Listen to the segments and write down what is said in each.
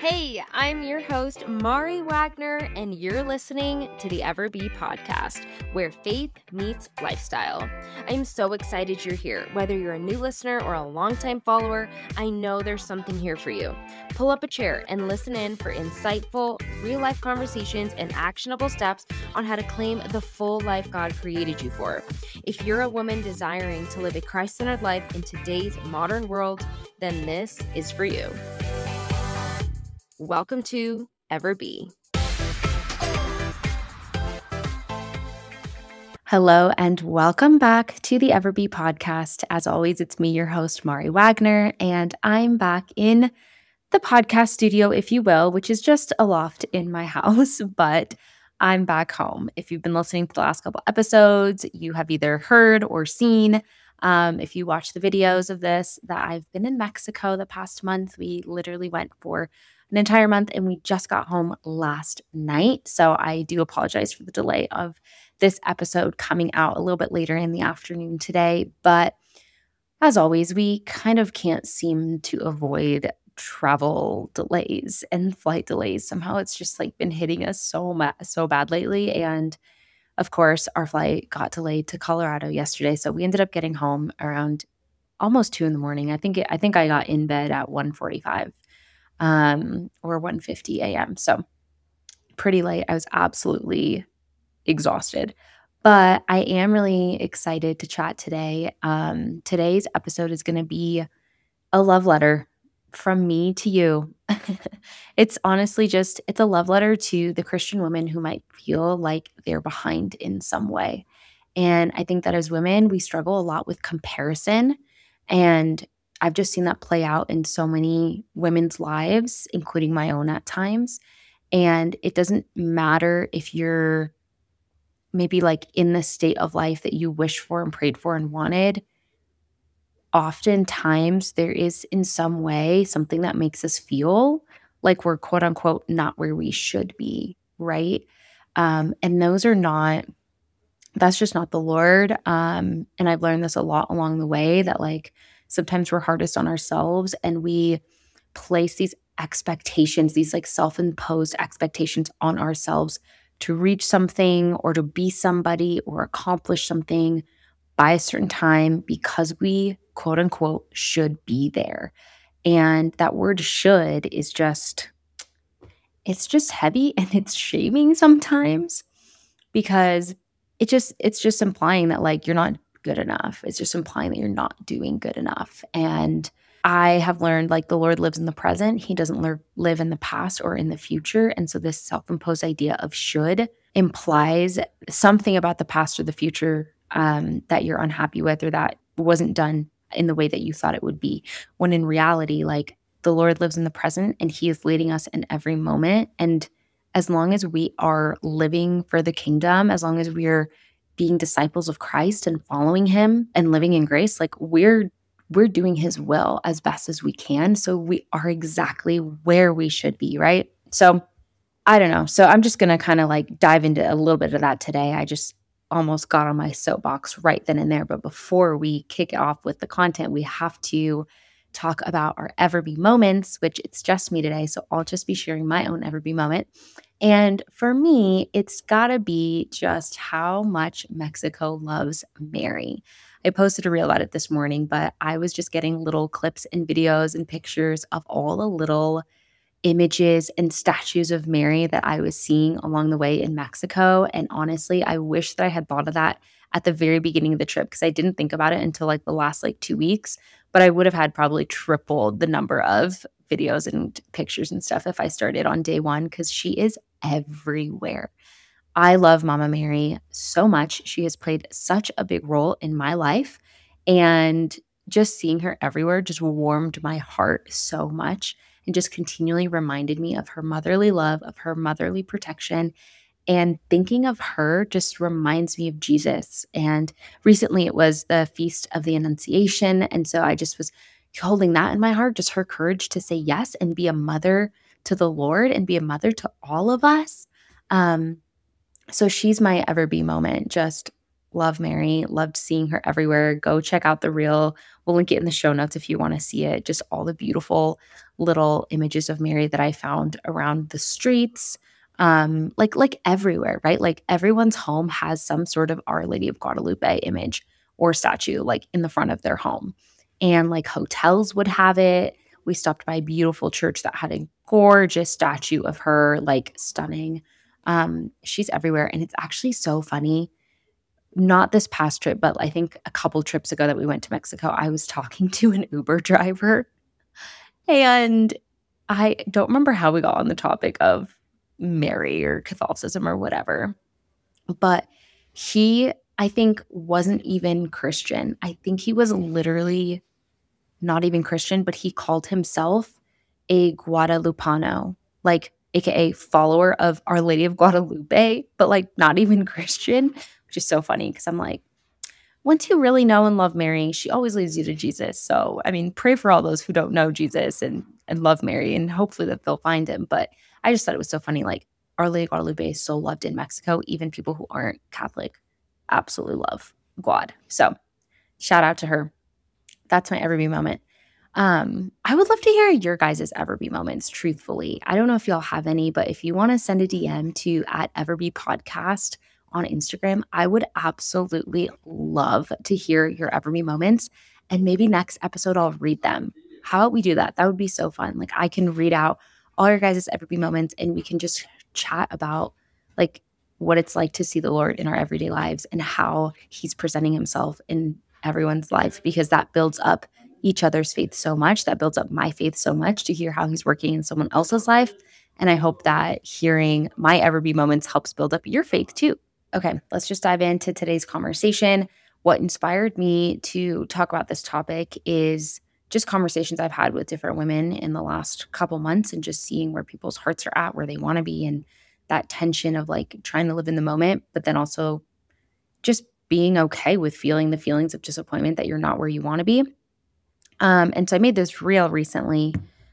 Hey, I'm your host, Mari Wagner, and you're listening to the Ever Be podcast, where faith meets lifestyle. I'm so excited you're here. Whether you're a new listener or a longtime follower, I know there's something here for you. Pull up a chair and listen in for insightful, real-life conversations and actionable steps on how to claim the full life God created you for. If you're a woman desiring to live a Christ-centered life in today's modern world, then this is for you. Welcome to Ever Be. Hello and welcome back to the Ever Be podcast. As always, it's me, your host, Mari Wagner, and I'm back in the podcast studio, if you will, which is just a loft in my house, but I'm back home. If you've been listening to the last couple episodes, you have either heard or seen, if you watch the videos of this, that I've been in Mexico the past month. We literally went for an entire month and we just got home last night. So I do apologize for the delay of this episode coming out a little bit later in the afternoon today. But as always, we kind of can't seem to avoid travel delays and flight delays. Somehow it's just like been hitting us so bad lately. And of course, our flight got delayed to Colorado yesterday. So we ended up getting home around almost 2 a.m. I think I got in bed at 1:45 or 1:50 a.m. So pretty late. I was absolutely exhausted. But I am really excited to chat today. Today's episode is going to be a love letter from me to you. It's honestly it's a love letter to the Christian women who might feel like they're behind in some way. And I think that as women, we struggle a lot with comparison. And I've just seen that play out in so many women's lives, including my own at times. And it doesn't matter if you're maybe like in the state of life that you wished for and prayed for and wanted. Oftentimes there is in some way something that makes us feel like we're quote unquote not where we should be, right? And that's just not the Lord. And I've learned this a lot along the way that like sometimes we're hardest on ourselves and we place these expectations, these like self-imposed expectations on ourselves to reach something or to be somebody or accomplish something by a certain time because we quote unquote should be there. And that word should is it's just heavy and it's shaming sometimes because it's just implying that like you're not good enough. It's just implying that you're not doing good enough. And I have learned like the Lord lives in the present. He doesn't live in the past or in the future. And so this self-imposed idea of should implies something about the past or the future that you're unhappy with or that wasn't done in the way that you thought it would be. When in reality, like the Lord lives in the present and he is leading us in every moment. And as long as we are living for the kingdom, as long as we're being disciples of Christ and following him and living in grace, like we're doing his will as best as we can. So we are exactly where we should be, right? So I don't know. So I'm just going to kind of like dive into a little bit of that today. I just almost got on my soapbox right then and there. But before we kick it off with the content, we have to talk about our Ever Be moments, which it's just me today. So I'll just be sharing my own Ever Be moment. And for me, it's got to be just how much Mexico loves Mary. I posted a reel about it this morning, but I was just getting little clips and videos and pictures of all the little images and statues of Mary that I was seeing along the way in Mexico. And honestly, I wish that I had thought of that at the very beginning of the trip because I didn't think about it until like the last like 2 weeks, but I would have had probably tripled the number of videos and pictures and stuff if I started on day one because she is everywhere. I love Mama Mary so much. She has played such a big role in my life, and just seeing her everywhere just warmed my heart so much and just continually reminded me of her motherly love, of her motherly protection. And thinking of her just reminds me of Jesus. And recently it was the Feast of the Annunciation. And so I just was holding that in my heart, just her courage to say yes and be a mother to the Lord and be a mother to all of us. So she's my Ever Be moment. Just love Mary, loved seeing her everywhere. Go check out the reel. We'll link it in the show notes if you want to see it. Just all the beautiful little images of Mary that I found around the streets, like everywhere, right? Like everyone's home has some sort of Our Lady of Guadalupe image or statue like in the front of their home. And like hotels would have it. We stopped by a beautiful church that had a gorgeous statue of her, like stunning. She's everywhere. And it's actually so funny. Not this past trip, but I think a couple trips ago that we went to Mexico, I was talking to an Uber driver and I don't remember how we got on the topic of Mary or Catholicism or whatever, but he, I think, wasn't even Christian. I think he was literally not even Christian, but he called himself a Guadalupano, like AKA follower of Our Lady of Guadalupe, but like not even Christian, which is so funny because I'm like, once you really know and love Mary, she always leads you to Jesus. So, I mean, pray for all those who don't know Jesus and love Mary, and hopefully that they'll find him. But I just thought it was so funny. Like, Our Lady of Guadalupe is so loved in Mexico. Even people who aren't Catholic absolutely love Guad. So, shout out to her. That's my Everbee moment. I would love to hear your guys' Everbee moments, truthfully. I don't know if y'all have any, but if you want to send a DM to @Everbee Podcast on Instagram, I would absolutely love to hear your Everbee moments. And maybe next episode I'll read them. How about we do that? That would be so fun. Like I can read out all your guys' Everbee moments and we can just chat about like what it's like to see the Lord in our everyday lives and how he's presenting himself in everyone's life, because that builds up each other's faith so much. That builds up my faith so much to hear how he's working in someone else's life. And I hope that hearing my Everbee moments helps build up your faith too. Okay, let's just dive into today's conversation. What inspired me to talk about this topic is just conversations I've had with different women in the last couple months and just seeing where people's hearts are at, where they want to be, and that tension of like trying to live in the moment, but then also just being okay with feeling the feelings of disappointment that you're not where you want to be. And so I made this reel recently.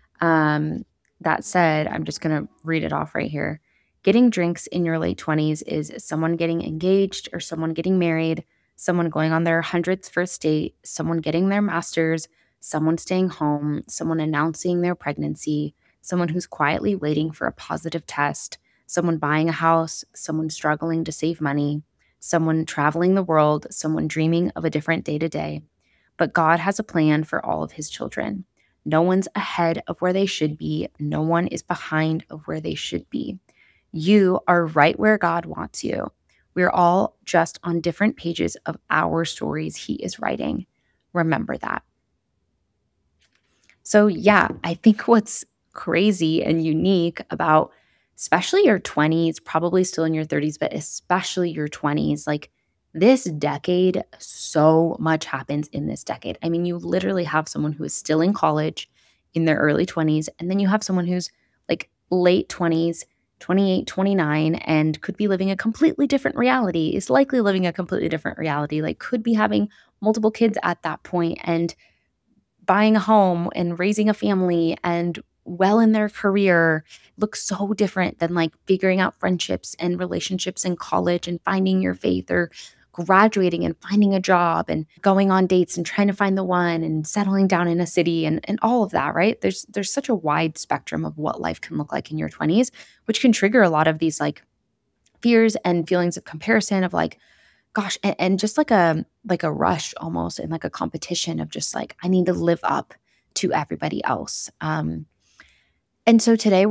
That said, I'm just going to read it off right here. Getting drinks in your late 20s is someone getting engaged or someone getting married, someone going on their 100th first date, someone getting their master's, someone staying home, someone announcing their pregnancy, someone who's quietly waiting for a positive test, someone buying a house, someone struggling to save money, someone traveling the world, someone dreaming of a different day to day. But God has a plan for all of his children. No one's ahead of where they should be. No one is behind of where they should be. You are right where God wants you. We're all just on different pages of our stories he is writing. Remember that. So yeah, I think what's crazy and unique about especially your 20s, probably still in your 30s, but especially your 20s, like this decade, so much happens in this decade. I mean, you literally have someone who is still in college in their early 20s, and then you have someone who's like late 20s, 28, 29, and could be living a completely different reality, is likely living a completely different reality, like could be having multiple kids at that point and buying a home and raising a family and well in their career. Looks so different than like figuring out friendships and relationships in college and finding your faith, or graduating and finding a job and going on dates and trying to find the one and settling down in a city and all of that, right? There's such a wide spectrum of what life can look like in your 20s, which can trigger a lot of these like fears and feelings of comparison of like, gosh, and just like a rush almost, and like a competition of just like, I need to live up to everybody else. And so today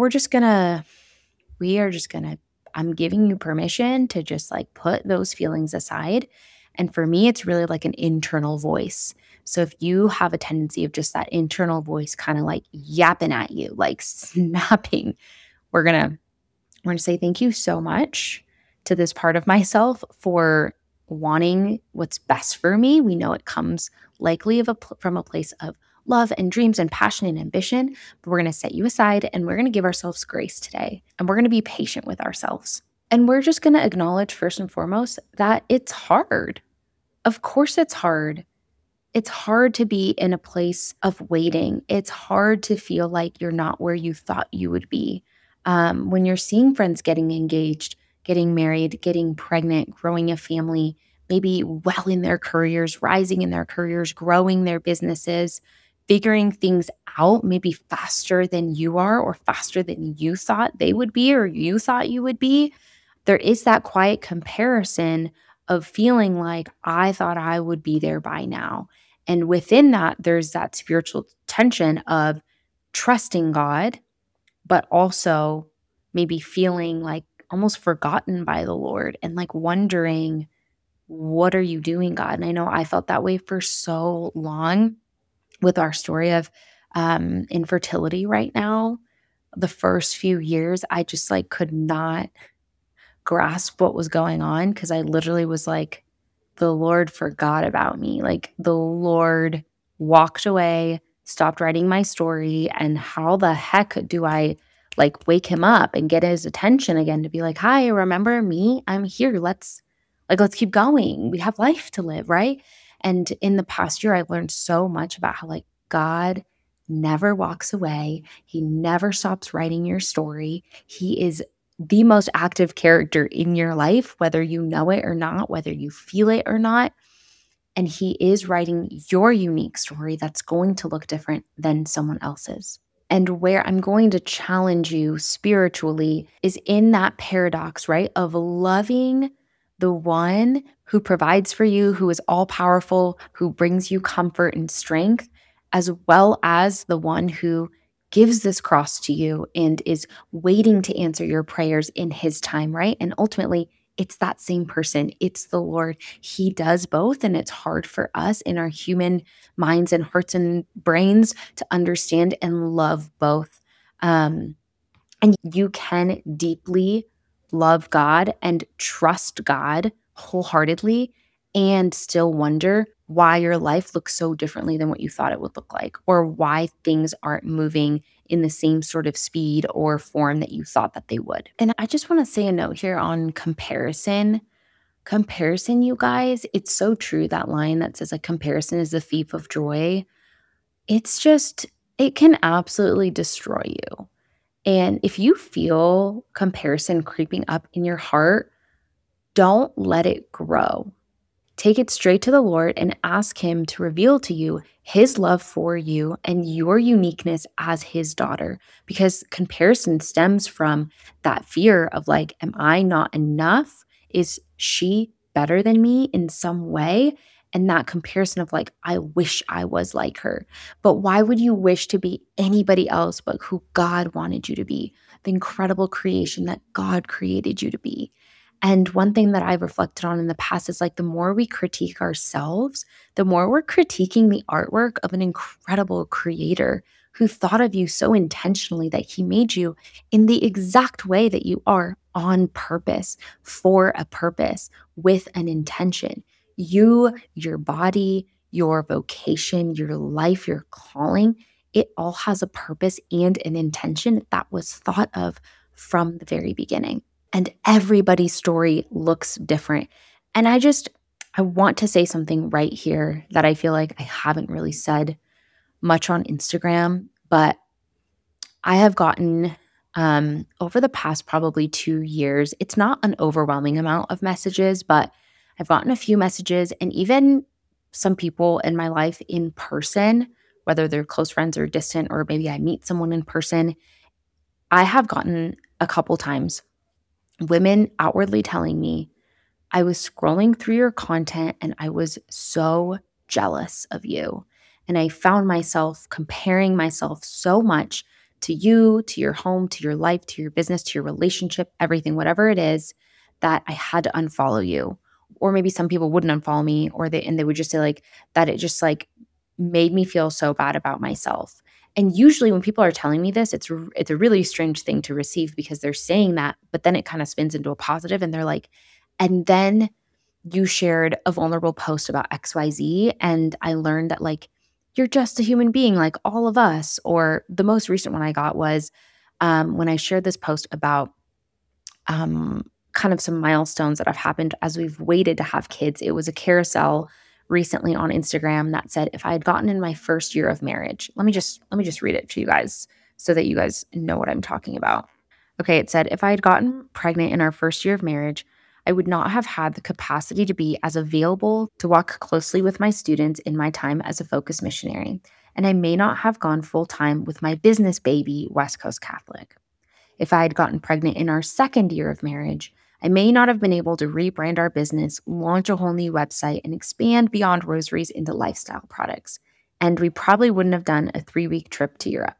I'm giving you permission to just like put those feelings aside. And for me, it's really like an internal voice. So if you have a tendency of just that internal voice kind of like yapping at you, like snapping, we're going to say thank you so much to this part of myself for wanting what's best for me. We know it comes likely from a place of love and dreams and passion and ambition, but we're going to set you aside and we're going to give ourselves grace today, and we're going to be patient with ourselves. And we're just going to acknowledge first and foremost that it's hard. Of course it's hard. It's hard to be in a place of waiting. It's hard to feel like you're not where you thought you would be. When you're seeing friends getting engaged, getting married, getting pregnant, growing a family, maybe well in their careers, rising in their careers, growing their businesses, figuring things out maybe faster than you are or faster than you thought they would be or you thought you would be. There is that quiet comparison of feeling like I thought I would be there by now. And within that, there's that spiritual tension of trusting God, but also maybe feeling like almost forgotten by the Lord and like wondering, what are you doing, God? And I know I felt that way for so long with our story of infertility right now. The first few years, I just like could not grasp what was going on because I literally was like, the Lord forgot about me. Like the Lord walked away, stopped writing my story. And how the heck do I like wake him up and get his attention again to be like, hi, remember me? I'm here. Let's keep going. We have life to live, right? And in the past year, I've learned so much about how like God never walks away. He never stops writing your story. He is the most active character in your life, whether you know it or not, whether you feel it or not. And he is writing your unique story that's going to look different than someone else's. And where I'm going to challenge you spiritually is in that paradox, right? Of loving the one who provides for you, who is all powerful, who brings you comfort and strength, as well as the one who gives this cross to you and is waiting to answer your prayers in his time, right? And ultimately, it's that same person. It's the Lord. He does both. And it's hard for us in our human minds and hearts and brains to understand and love both. And you can deeply love God and trust God wholeheartedly and still wonder why your life looks so differently than what you thought it would look like, or why things aren't moving in the same sort of speed or form that you thought that they would. And I just want to say a note here on comparison. Comparison, you guys, it's so true, that line that says like comparison is the thief of joy. It's just, it can absolutely destroy you. And if you feel comparison creeping up in your heart, don't let it grow. Take it straight to the Lord and ask him to reveal to you his love for you and your uniqueness as his daughter. Because comparison stems from that fear of like, am I not enough? Is she better than me in some way? And that comparison of like, I wish I was like her. But why would you wish to be anybody else but who God wanted you to be? The incredible creation that God created you to be. And one thing that I've reflected on in the past is like the more we critique ourselves, the more we're critiquing the artwork of an incredible creator who thought of you so intentionally that he made you in the exact way that you are, on purpose, for a purpose, with an intention. You, your body, your vocation, your life, your calling, it all has a purpose and an intention that was thought of from the very beginning. And everybody's story looks different. And I want to say something right here that I feel like I haven't really said much on Instagram, but I have gotten over the past probably 2 years, it's not an overwhelming amount of messages, but I've gotten a few messages and even some people in my life in person, whether they're close friends or distant, or maybe I meet someone in person. I have gotten a couple times women outwardly telling me, I was scrolling through your content and I was so jealous of you. And I found myself comparing myself so much to you, to your home, to your life, to your business, to your relationship, everything, whatever it is, that I had to unfollow you. Or maybe some people wouldn't unfollow me, or they would just say like that it just like made me feel so bad about myself. And usually when people are telling me this, it's a really strange thing to receive because they're saying that, but then it kind of spins into a positive and they're like, and then you shared a vulnerable post about XYZ. And I learned that like, you're just a human being like all of us. Or the most recent one I got was when I shared this post about kind of some milestones that have happened as we've waited to have kids. It was a carousel recently on Instagram that said, if I had gotten in my first year of marriage, let me just read it to you guys so that you guys know what I'm talking about. Okay, it said, if I had gotten pregnant in our first year of marriage, I would not have had the capacity to be as available to walk closely with my students in my time as a focus missionary, and I may not have gone full time with my business baby, West Coast Catholic. If I had gotten pregnant in our second year of marriage, I may not have been able to rebrand our business, launch a whole new website, and expand beyond rosaries into lifestyle products. And we probably wouldn't have done a 3-week trip to Europe.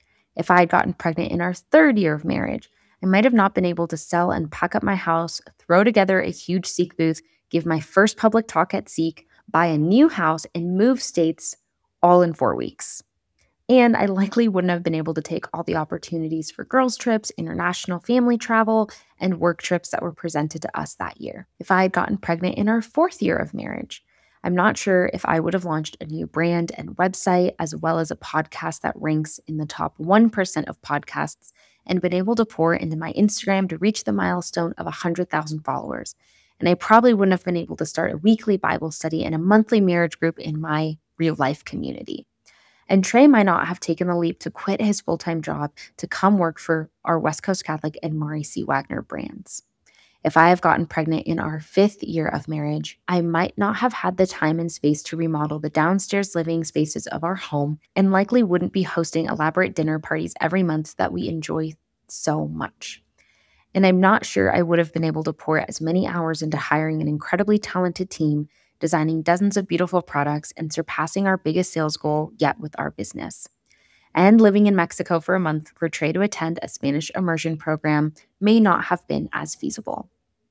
If I had gotten pregnant in our third year of marriage, I might have not been able to sell and pack up my house, throw together a huge Seek booth, give my first public talk at Seek, buy a new house, and move states all in 4 weeks. And I likely wouldn't have been able to take all the opportunities for girls' trips, international family travel, and work trips that were presented to us that year. If I had gotten pregnant in our fourth year of marriage, I'm not sure if I would have launched a new brand and website, as well as a podcast that ranks in the top 1% of podcasts, and been able to pour into my Instagram to reach the milestone of 100,000 followers. And I probably wouldn't have been able to start a weekly Bible study and a monthly marriage group in my real life community. And Trey might not have taken the leap to quit his full-time job to come work for our West Coast Catholic and Mari C. Wagner brands. If I have gotten pregnant in our fifth year of marriage, I might not have had the time and space to remodel the downstairs living spaces of our home and likely wouldn't be hosting elaborate dinner parties every month that we enjoy so much. And I'm not sure I would have been able to pour as many hours into hiring an incredibly talented team, designing dozens of beautiful products, and surpassing our biggest sales goal yet with our business. And living in Mexico for a month for Trey to attend a Spanish immersion program may not have been as feasible.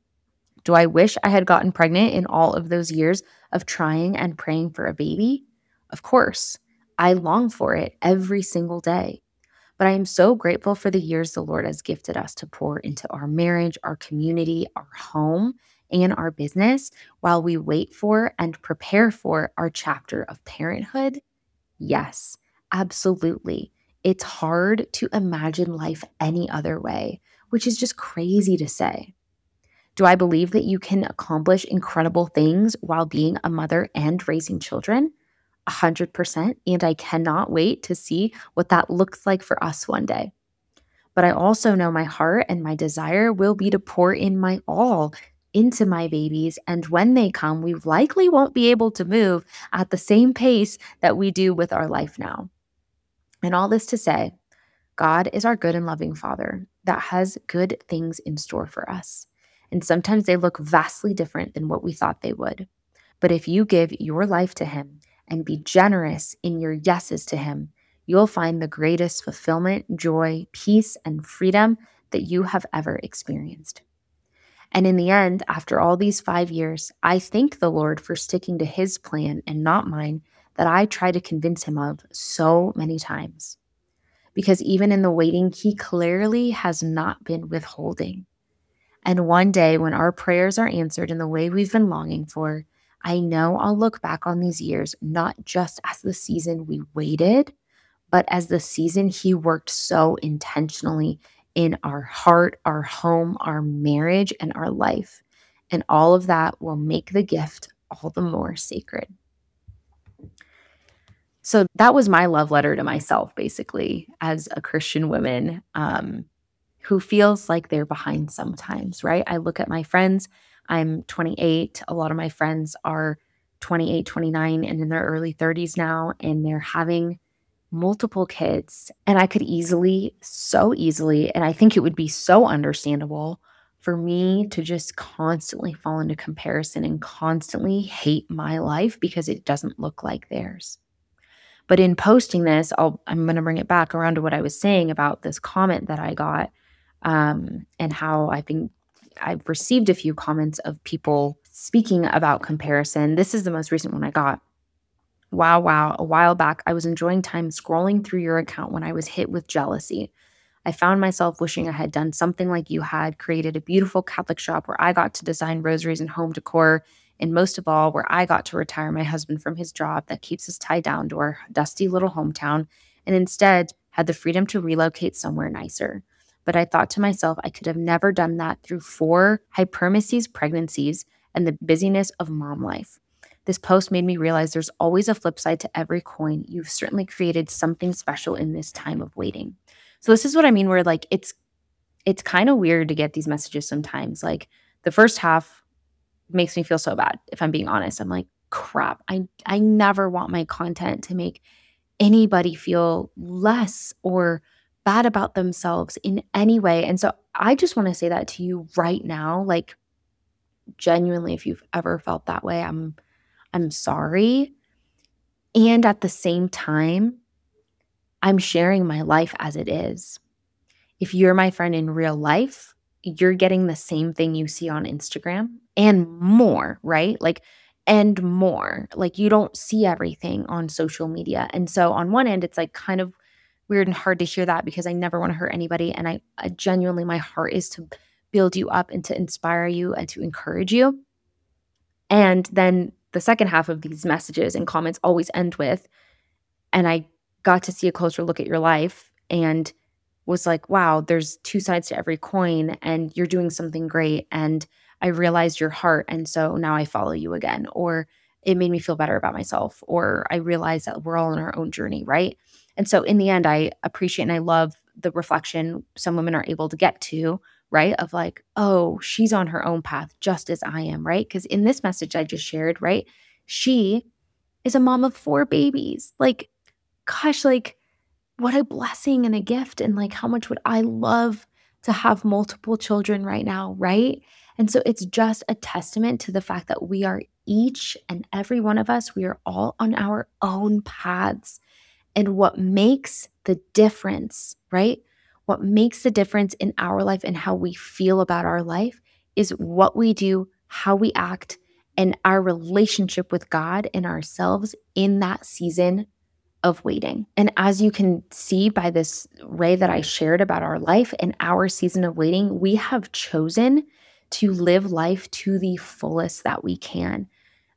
Do I wish I had gotten pregnant in all of those years of trying and praying for a baby? Of course. I long for it every single day. But I am so grateful for the years the Lord has gifted us to pour into our marriage, our community, our home, and our business while we wait for and prepare for our chapter of parenthood. Yes, absolutely. It's hard to imagine life any other way, which is just crazy to say. Do I believe that you can accomplish incredible things while being a mother and raising children? 100%. And I cannot wait to see what that looks like for us one day. But I also know my heart and my desire will be to pour in my all into my babies. And when they come, we likely won't be able to move at the same pace that we do with our life now. And all this to say, God is our good and loving Father that has good things in store for us. And sometimes they look vastly different than what we thought they would. But if you give your life to Him and be generous in your yeses to Him, you'll find the greatest fulfillment, joy, peace, and freedom that you have ever experienced. And in the end, after all these 5 years, I thank the Lord for sticking to His plan and not mine that I try to convince Him of so many times. Because even in the waiting, He clearly has not been withholding. And one day when our prayers are answered in the way we've been longing for, I know I'll look back on these years not just as the season we waited, but as the season He worked so intentionally in our heart, our home, our marriage, and our life. And all of that will make the gift all the more sacred. So that was my love letter to myself, basically, as a Christian woman who feels like they're behind sometimes, right? I look at my friends. I'm 28. A lot of my friends are 28, 29, and in their early 30s now, and they're having multiple kids. And I could so easily, and I think it would be so understandable for me to just constantly fall into comparison and constantly hate my life because it doesn't look like theirs. But in posting this, I'm going to bring it back around to what I was saying about this comment that I got, and how I've received a few comments of people speaking about comparison. This is the most recent one I got. Wow. A while back, I was enjoying time scrolling through your account when I was hit with jealousy. I found myself wishing I had done something like you had, created a beautiful Catholic shop where I got to design rosaries and home decor, and most of all, where I got to retire my husband from his job that keeps us tied down to our dusty little hometown, and instead had the freedom to relocate somewhere nicer. But I thought to myself, I could have never done that through 4 hypermeses pregnancies and the busyness of mom life. This post made me realize there's always a flip side to every coin. You've certainly created something special in this time of waiting. So this is what I mean, where like it's kind of weird to get these messages sometimes. Like the first half makes me feel so bad. If I'm being honest, I'm like, crap, I never want my content to make anybody feel less or bad about themselves in any way. And so I just want to say that to you right now. Like, genuinely, if you've ever felt that way, I'm sorry. And at the same time, I'm sharing my life as it is. If you're my friend in real life, you're getting the same thing you see on Instagram and more, right? Like, and more. Like, you don't see everything on social media. And so, on one end, it's like kind of weird and hard to hear that because I never want to hurt anybody. And I genuinely, my heart is to build you up and to inspire you and to encourage you. And then the second half of these messages and comments always end with, and I got to see a closer look at your life and was like, wow, there's two sides to every coin and you're doing something great. And I realized your heart. And so now I follow you again. Or it made me feel better about myself. Or I realized that we're all on our own journey, right? And so in the end, I appreciate and I love the reflection some women are able to get to, right? Of like, oh, she's on her own path just as I am, right? Because in this message I just shared, right? She is a mom of 4 babies. Like, gosh, like what a blessing and a gift. And like, how much would I love to have multiple children right now, right? And so it's just a testament to the fact that we are each and every one of us, we are all on our own paths. And what makes the difference, right? What makes the difference in our life and how we feel about our life is what we do, how we act, and our relationship with God and ourselves in that season of waiting. And as you can see by this way that I shared about our life and our season of waiting, we have chosen to live life to the fullest that we can.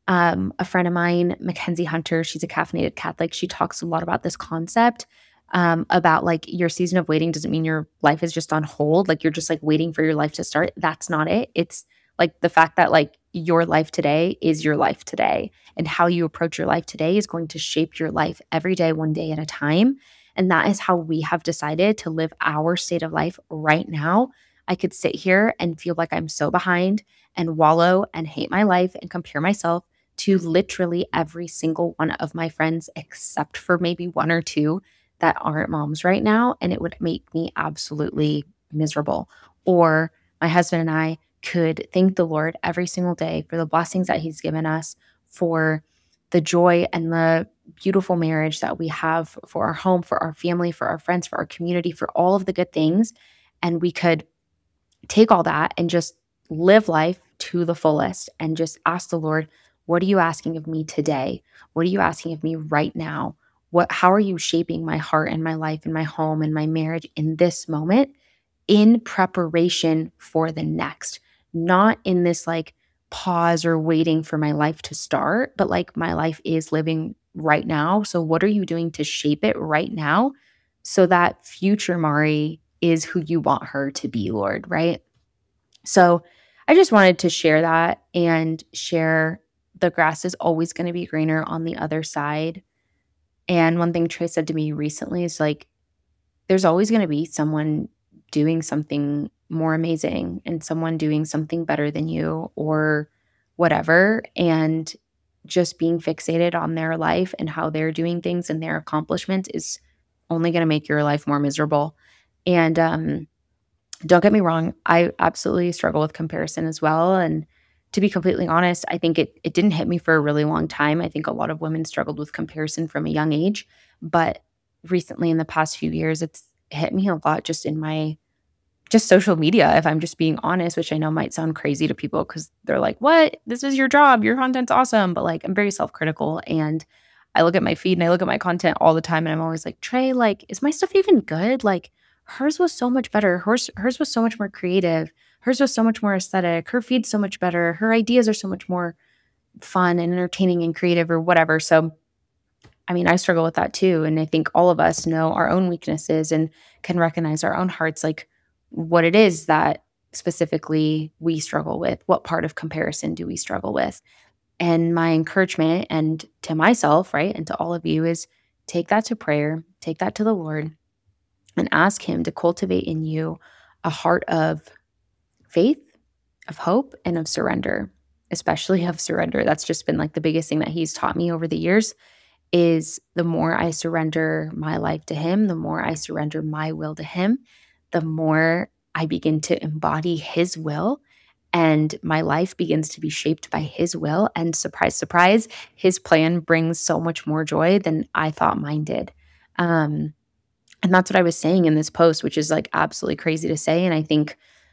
A friend of mine, Mackenzie Hunter, she's a caffeinated Catholic. She talks a lot about this concept about like your season of waiting doesn't mean your life is just on hold. Like you're just like waiting for your life to start. That's not it. It's like the fact that like your life today is your life today. And how you approach your life today is going to shape your life every day, one day at a time. And that is how we have decided to live our state of life right now. I could sit here and feel like I'm so behind and wallow and hate my life and compare myself to literally every single one of my friends, except for maybe one or two that aren't moms right now. And it would make me absolutely miserable. Or my husband and I could thank the Lord every single day for the blessings that He's given us, for the joy and the beautiful marriage that we have, for our home, for our family, for our friends, for our community, for all of the good things. And we could take all that and just live life to the fullest and just ask the Lord, what are you asking of me today? What are you asking of me right now? How are you shaping my heart and my life and my home and my marriage in this moment in preparation for the next? Not in this like pause or waiting for my life to start, but like my life is living right now. So what are you doing to shape it right now so that future Mari is who you want her to be, Lord, right? So I just wanted to share that and share the grass is always going to be greener on the other side. And one thing Trey said to me recently is like, there's always going to be someone doing something more amazing and someone doing something better than you or whatever. And just being fixated on their life and how they're doing things and their accomplishments is only going to make your life more miserable. And don't get me wrong, I absolutely struggle with comparison as well. And to be completely honest, I think it didn't hit me for a really long time. I think a lot of women struggled with comparison from a young age. But recently in the past few years, it's hit me a lot just in my just social media, if I'm just being honest, which I know might sound crazy to people because they're like, what? This is your job. Your content's awesome. But like, I'm very self-critical and I look at my feed and I look at my content all the time and I'm always like, Trey, like, is my stuff even good? Like, hers was so much better. Hers was so much more creative. Hers was so much more aesthetic. Her feed's so much better. Her ideas are so much more fun and entertaining and creative or whatever. So, I mean, I struggle with that too. And I think all of us know our own weaknesses and can recognize our own hearts, like what it is that specifically we struggle with. What part of comparison do we struggle with? And my encouragement and to myself, right, and to all of you is take that to prayer, take that to the Lord and ask Him to cultivate in you a heart of faith, of hope and of surrender, especially of surrender. That's just been like the biggest thing that he's taught me over the years is the more I surrender my life to him, the more I surrender my will to him, the more I begin to embody his will and my life begins to be shaped by his will. And surprise, surprise, his plan brings so much more joy than I thought mine did. And that's what I was saying in this post, which is like absolutely crazy to say. And I think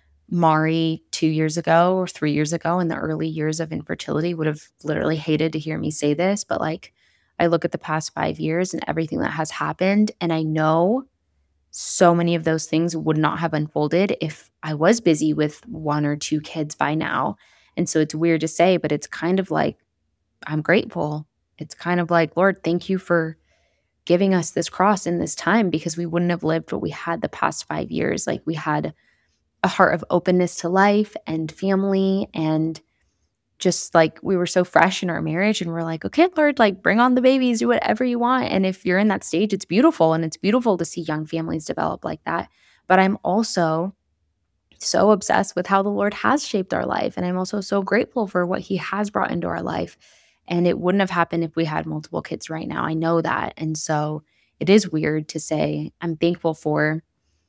Mari 2 years ago or 3 years ago in the early years of infertility would have literally hated to hear me say this. But like, I look at the past 5 years and everything that has happened, and I know so many of those things would not have unfolded if I was busy with one or two kids by now. And so it's weird to say, but it's kind of like, I'm grateful. It's kind of like, Lord, thank you for giving us this cross in this time because we wouldn't have lived what we had the past 5 years. Like we had a heart of openness to life and family, and just like we were so fresh in our marriage and we're like, okay, Lord, like bring on the babies, do whatever you want. And if you're in that stage, it's beautiful. And it's beautiful to see young families develop like that. But I'm also so obsessed with how the Lord has shaped our life. And I'm also so grateful for what he has brought into our life. And it wouldn't have happened if we had multiple kids right now. I know that. And so it is weird to say I'm thankful for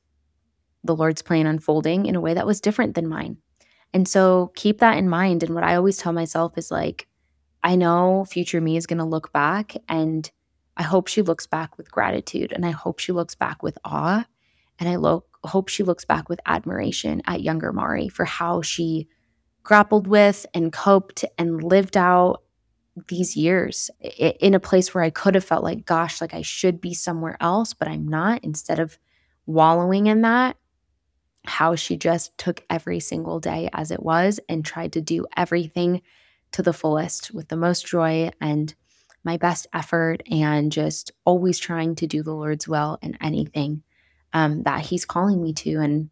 the Lord's plan unfolding in a way that was different than mine. And so keep that in mind. And what I always tell myself is like, I know future me is going to look back, and I hope she looks back with gratitude, and I hope she looks back with awe, and I hope she looks back with admiration at younger Mari for how she grappled with and coped and lived out these years in a place where I could have felt like, gosh, like I should be somewhere else, but I'm not. Instead of wallowing in that, how she just took every single day as it was and tried to do everything to the fullest with the most joy and my best effort, and just always trying to do the Lord's will in anything that he's calling me to. And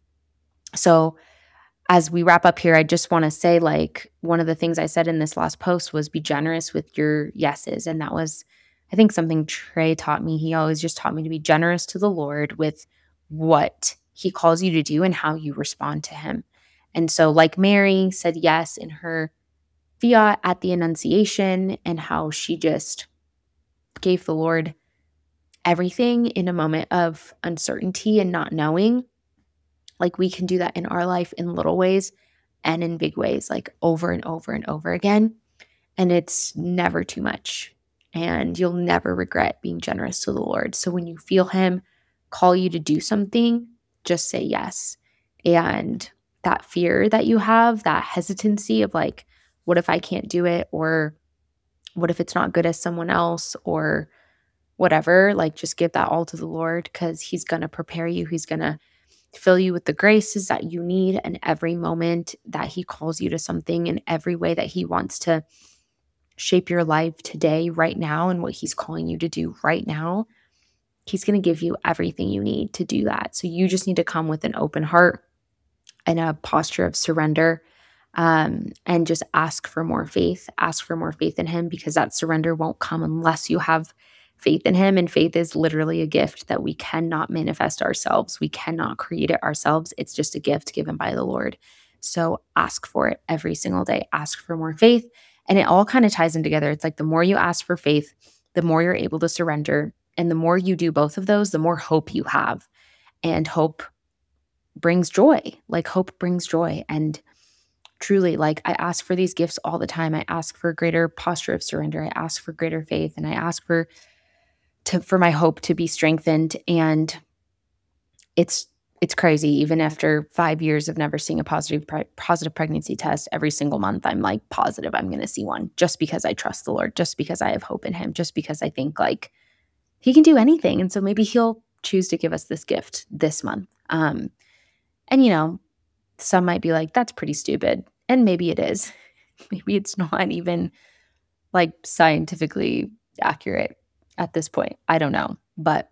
so as we wrap up here, I just want to say, like, one of the things I said in this last post was be generous with your yeses. And that was, I think, something Trey taught me. He always just taught me to be generous to the Lord with what he calls you to do and how you respond to him. And so, like Mary said yes in her fiat at the Annunciation, and how she just gave the Lord everything in a moment of uncertainty and not knowing. Like we can do that in our life in little ways and in big ways, like over and over and over again. And it's never too much. And you'll never regret being generous to the Lord. So when you feel him call you to do something, just say yes. And that fear that you have, that hesitancy of like, what if I can't do it? Or what if it's not good as someone else? Or whatever, like just give that all to the Lord, because he's going to prepare you. He's going to fill you with the graces that you need in every moment that he calls you to something, in every way that he wants to shape your life today, right now, and what he's calling you to do right now. He's going to give you everything you need to do that. So you just need to come with an open heart and a posture of surrender, and just ask for more faith. Ask for more faith in him, because that surrender won't come unless you have faith in him. And faith is literally a gift that we cannot manifest ourselves. We cannot create it ourselves. It's just a gift given by the Lord. So ask for it every single day. Ask for more faith. And it all kind of ties in together. It's like the more you ask for faith, the more you're able to surrender. And the more you do both of those, the more hope you have. And hope brings joy. Like hope brings joy. And truly, like I ask for these gifts all the time. I ask for a greater posture of surrender. I ask for greater faith. And I ask for my hope to be strengthened. And it's crazy. Even after 5 years of never seeing a positive pregnancy test, every single month I'm like positive I'm going to see one, just because I trust the Lord, just because I have hope in him, just because I think like he can do anything. And so maybe he'll choose to give us this gift this month. And you know, some might be like, that's pretty stupid. And maybe it is. Maybe it's not even like scientifically accurate at this point. I don't know. But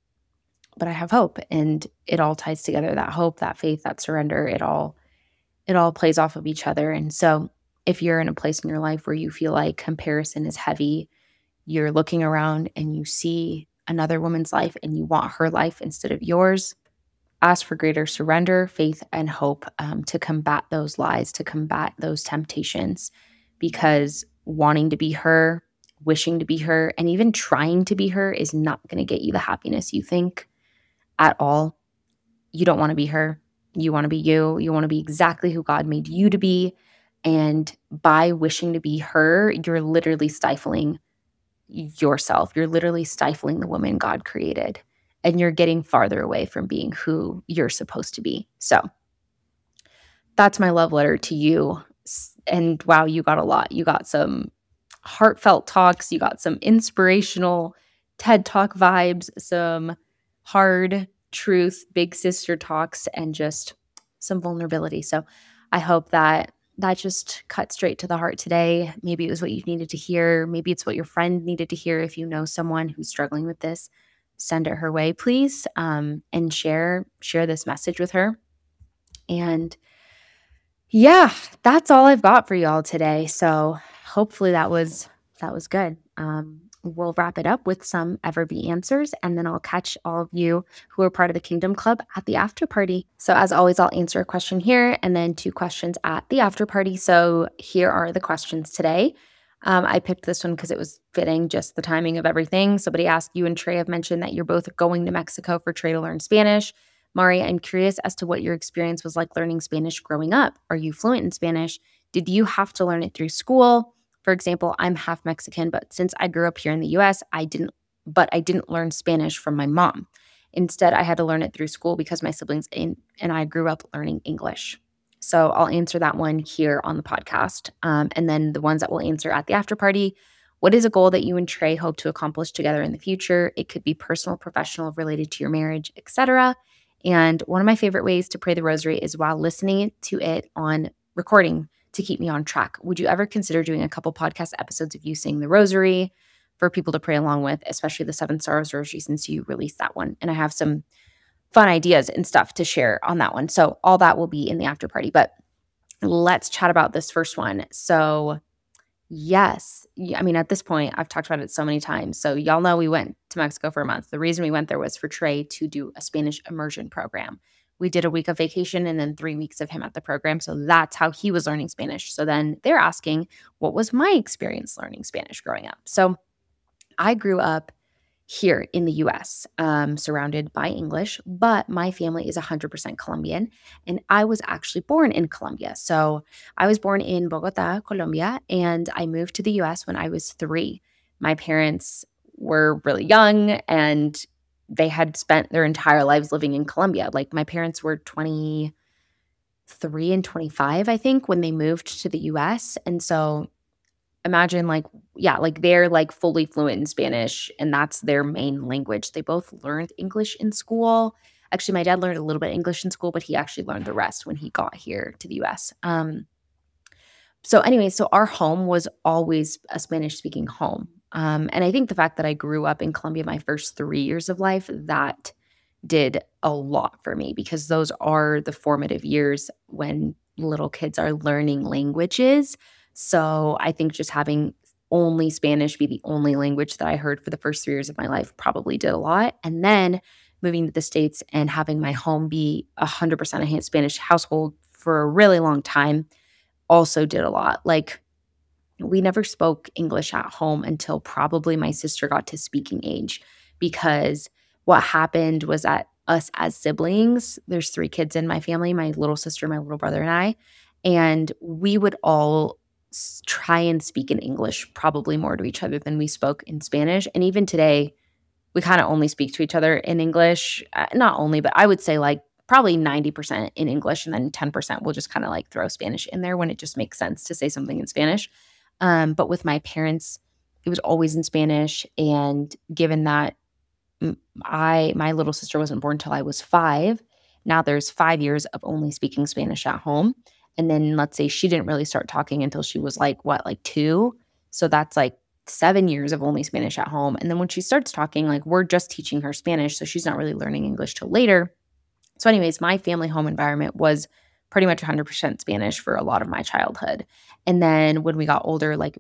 I have hope, and it all ties together. That hope, that faith, that surrender, it all plays off of each other. And so if you're in a place in your life where you feel like comparison is heavy, you're looking around and you see another woman's life and you want her life instead of yours, ask for greater surrender, faith, and hope to combat those lies, to combat those temptations, because wanting to be her, wishing to be her, and even trying to be her is not going to get you the happiness you think at all. You don't want to be her. You want to be you. You want to be exactly who God made you to be. And by wishing to be her, you're literally stifling yourself. You're literally stifling the woman God created. And you're getting farther away from being who you're supposed to be. So that's my love letter to you. And wow, you got a lot. You got some heartfelt talks. You got some inspirational TED Talk vibes, some hard truth, big sister talks, and just some vulnerability. So I hope that just cut straight to the heart today. Maybe it was what you needed to hear. Maybe it's what your friend needed to hear. If you know someone who's struggling with this, send it her way, please, and share this message with her. And yeah, that's all I've got for y'all today. So hopefully that was good. We'll wrap it up with some Everbee answers, and then I'll catch all of you who are part of the Kingdom Club at the after party. So as always, I'll answer a question here and then 2 questions at the after party. So here are the questions today. I picked this one because it was fitting, just the timing of everything. Somebody asked, you and Trey have mentioned that you're both going to Mexico for Trey to learn Spanish. Mari, I'm curious as to what your experience was like learning Spanish growing up. Are you fluent in Spanish? Did you have to learn it through school? For example, I'm half Mexican, but since I grew up here in the US, I didn't learn Spanish from my mom. Instead, I had to learn it through school because my siblings and I grew up learning English. So I'll answer that one here on the podcast. And then the ones that we'll answer at the after party. What is a goal that you and Trey hope to accomplish together in the future? It could be personal, professional, related to your marriage, etc. And one of my favorite ways to pray the rosary is while listening to it on recording to keep me on track. Would you ever consider doing a couple podcast episodes of you saying the rosary for people to pray along with, especially the Seven Sorrows Rosary, since you released that one? And I have some fun ideas and stuff to share on that one. So all that will be in the after party. But let's chat about this first one. So yes, I mean, at this point, I've talked about it so many times. So y'all know we went to Mexico for a month. The reason we went there was for Trey to do a Spanish immersion program. We did a week of vacation and then 3 weeks of him at the program. So that's how he was learning Spanish. So then they're asking, what was my experience learning Spanish growing up? So I grew up here in the US, surrounded by English, but my family is 100% Colombian, and I was actually born in Colombia. So I was born in Bogota, Colombia, and I moved to the US when I was 3. My parents were really young, and they had spent their entire lives living in Colombia. Like my parents were 23 and 25, I think, when they moved to the US. And so imagine like they're like fully fluent in Spanish and that's their main language. They both learned English in school. Actually, my dad learned a little bit of English in school, but he actually learned the rest when he got here to the US. So anyway, so our home was always a Spanish speaking home. And I think the fact that I grew up in Colombia my first 3 years of life, that did a lot for me because those are the formative years when little kids are learning languages. So I think just having only Spanish be the only language that I heard for the first 3 years of my life probably did a lot. And then moving to the States and having my home be 100% a Spanish household for a really long time also did a lot. Like we never spoke English at home until probably my sister got to speaking age, because what happened was that us as siblings, there's 3 kids in my family, my little sister, my little brother, and I, and we would all try and speak in English probably more to each other than we spoke in Spanish. And even today, we kind of only speak to each other in English. Not only, but I would say like probably 90% in English, and then 10% we'll just kind of like throw Spanish in there when it just makes sense to say something in Spanish. But with my parents, it was always in Spanish. And given that my little sister wasn't born until I was 5, now there's 5 years of only speaking Spanish at home. And then let's say she didn't really start talking until she was like 2. So that's like 7 years of only Spanish at home. And then when she starts talking, like we're just teaching her Spanish. So she's not really learning English till later. So anyways, my family home environment was pretty much 100% Spanish for a lot of my childhood. And then when we got older, like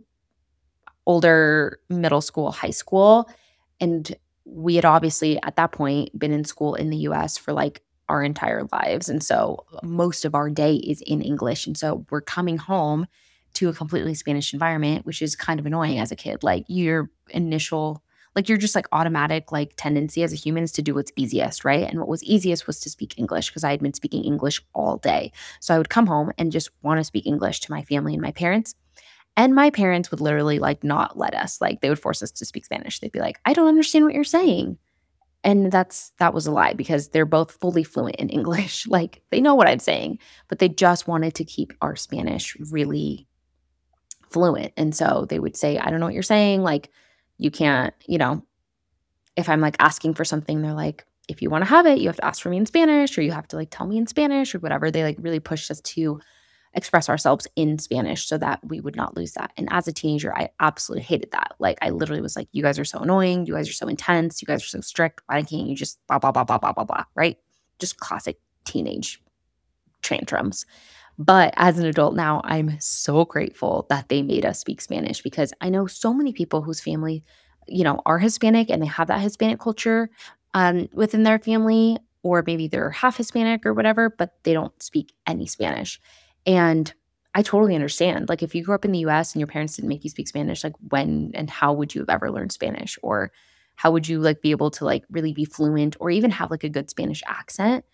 older middle school, high school, and we had obviously at that point been in school in the US for like our entire lives. And so most of our day is in English. And so we're coming home to a completely Spanish environment, which is kind of annoying as a kid. Like your initial, like your just like automatic like tendency as a human is to do what's easiest, right? And what was easiest was to speak English because I had been speaking English all day. So I would come home and just want to speak English to my family and my parents. And my parents would literally like not let us. Like they would force us to speak Spanish. They'd be like, I don't understand what you're saying. And that was a lie because they're both fully fluent in English. Like they know what I'm saying, but they just wanted to keep our Spanish really fluent. And so they would say, I don't know what you're saying. Like you can't, if I'm like asking for something, they're like, if you want to have it, you have to ask for me in Spanish, or you have to like tell me in Spanish or whatever. They like really pushed us to express ourselves in Spanish so that we would not lose that. And as a teenager, I absolutely hated that. Like I literally was like, you guys are so annoying. You guys are so intense. You guys are so strict. Why can't you just blah, blah, blah, blah, blah, blah, blah, right? Just classic teenage tantrums. But as an adult now, I'm so grateful that they made us speak Spanish because I know so many people whose family, are Hispanic and they have that Hispanic culture within their family, or maybe they're half Hispanic or whatever, but they don't speak any Spanish. And I totally understand. Like if you grew up in the US and your parents didn't make you speak Spanish, like when and how would you have ever learned Spanish? Or how would you like be able to like really be fluent or even have like a good Spanish accent?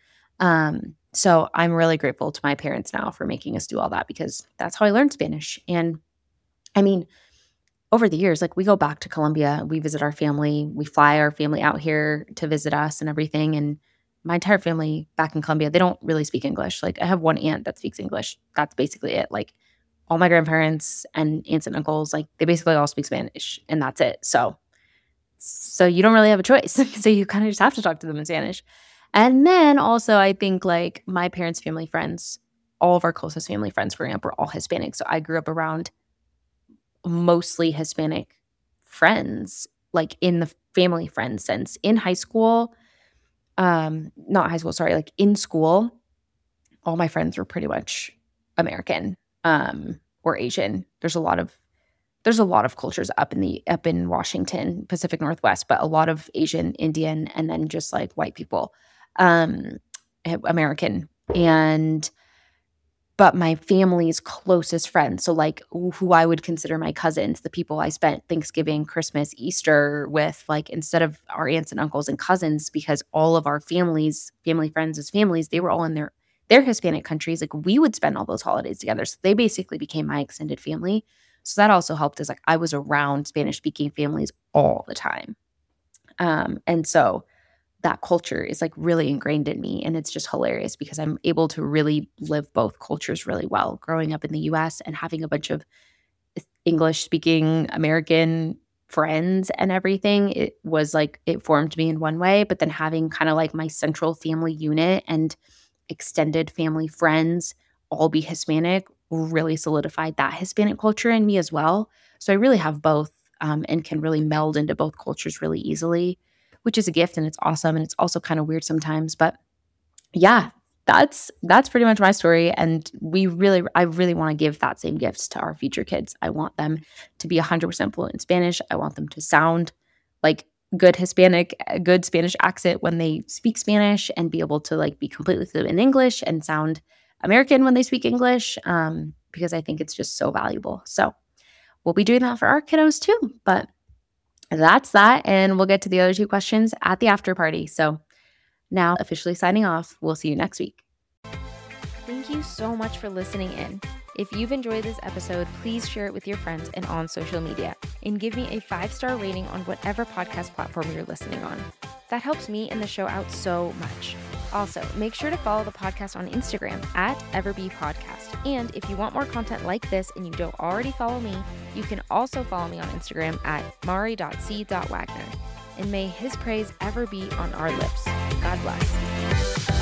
So I'm really grateful to my parents now for making us do all that because that's how I learned Spanish. And I mean, over the years, like we go back to Colombia, we visit our family, we fly our family out here to visit us and everything. And my entire family back in Colombia, they don't really speak English. Like I have one aunt that speaks English. That's basically it. Like all my grandparents and aunts and uncles, like they basically all speak Spanish and that's it. So you don't really have a choice. So you kind of just have to talk to them in Spanish. And then also I think like my parents' family friends, all of our closest family friends growing up were all Hispanic. So I grew up around mostly Hispanic friends, like in the family friend sense. In high school, not high school, sorry, like in school, all my friends were pretty much American, or Asian. There's a lot of cultures up in Washington, Pacific Northwest, but a lot of Asian, Indian, and then just like white people, American. But my family's closest friends, so like who I would consider my cousins, the people I spent Thanksgiving, Christmas, Easter with, like instead of our aunts and uncles and cousins, because all of our family friends as families, they were all in their Hispanic countries. Like we would spend all those holidays together. So they basically became my extended family. So that also helped as like I was around Spanish speaking families all the time. And so that culture is like really ingrained in me. And it's just hilarious because I'm able to really live both cultures really well. Growing up in the US and having a bunch of English speaking American friends and everything, it was like it formed me in one way. But then having kind of like my central family unit and extended family friends all be Hispanic really solidified that Hispanic culture in me as well. So I really have both, and can really meld into both cultures really easily, which is a gift and it's awesome. And it's also kind of weird sometimes, but yeah, that's pretty much my story. And I really want to give that same gifts to our future kids. I want them to be 100% fluent in Spanish. I want them to sound like good Spanish accent when they speak Spanish and be able to like be completely fluent in English and sound American when they speak English, because I think it's just so valuable. So we'll be doing that for our kiddos too, but that's that. And we'll get to the other two questions at the after party. So now officially signing off. We'll see you next week. Thank you so much for listening in. If you've enjoyed this episode, please share it with your friends and on social media, and give me a 5-star rating on whatever podcast platform you're listening on. That helps me and the show out so much. Also, make sure to follow the podcast on Instagram at EverBePodcast. And if you want more content like this and you don't already follow me, you can also follow me on Instagram at mari.c.wagner. And may his praise ever be on our lips. God bless.